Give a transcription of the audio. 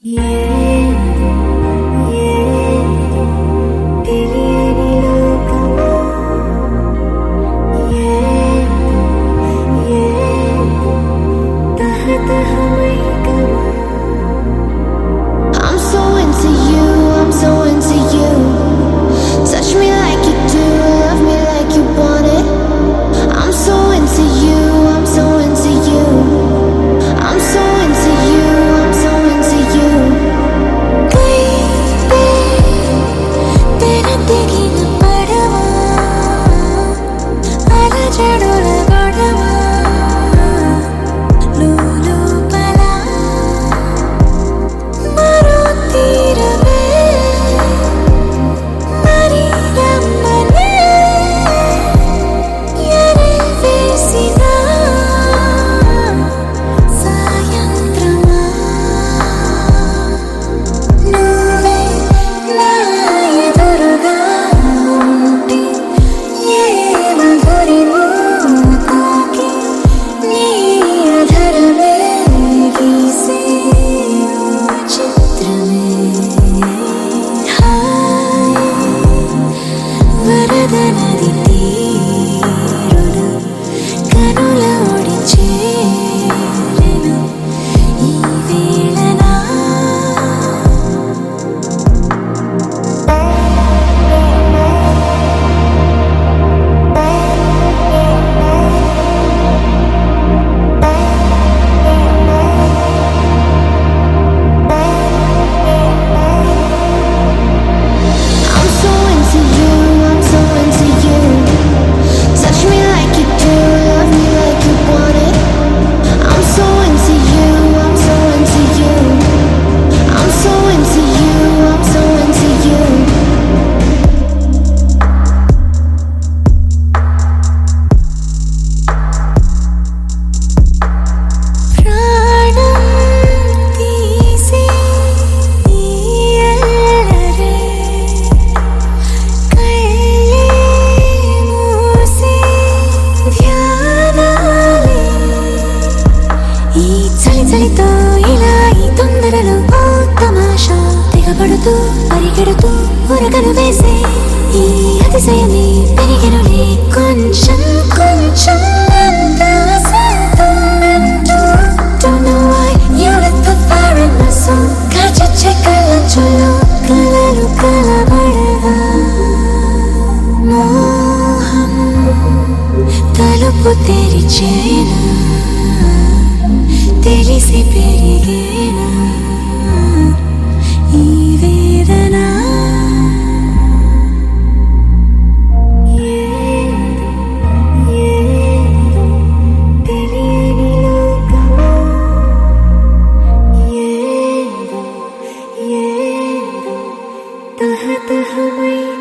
చలితో ఇలా ఈ తొందరలో ఓ తమాషా తెగబడుతూ పరిగెడుతూ ఉరకలు వేసే ఈ అతిశయమే పెరిగెనులే కొంచెం కొంచెం అందాసంతో Don't know why you lit the fire in my soul కాచొచ్చే కళ్ళంచులో కలలు కలబడగా మోహం తలుపు తెరిచేనా తెలిసి పెరిగేనా ఈ వేదన తెలియని లోకమా తహతహమై